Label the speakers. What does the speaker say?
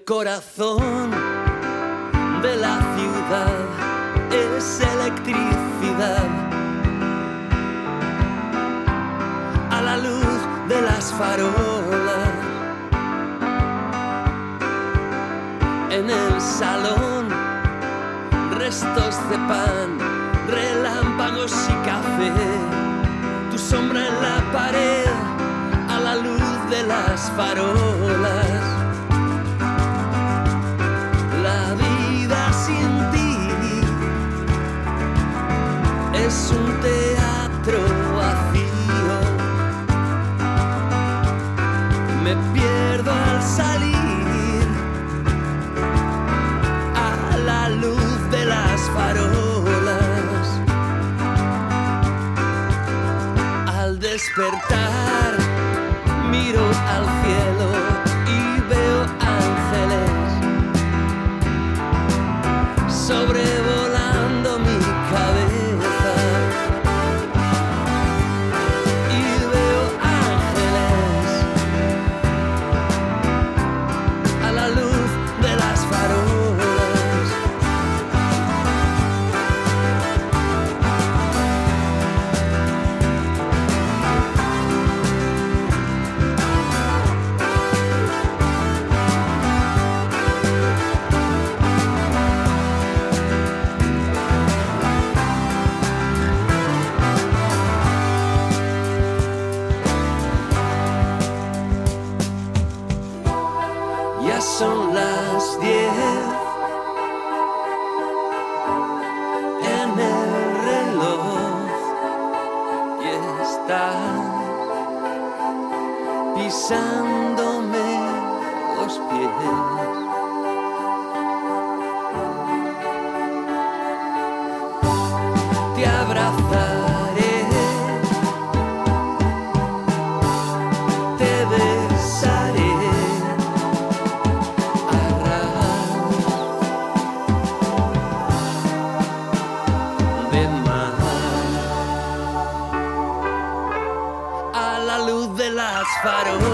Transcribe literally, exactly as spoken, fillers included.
Speaker 1: corazón de la ciudad es electricidad. A la luz de las farolas, en el salón, restos de pan, relámpagos y café. Tu sombra en la pared, a la luz de las farolas. La vida sin ti es un teatro vacío. Me pierdo al salir a la luz de las farolas. Al despertar miro al cielo y veo ángeles sobrevolando mi cabeza. Y veo ángeles a la luz de las farolas. Ya son las diez en el reloj y estás pisándome los pies. Te abrazaré, te besaré. A la luz de las farolas.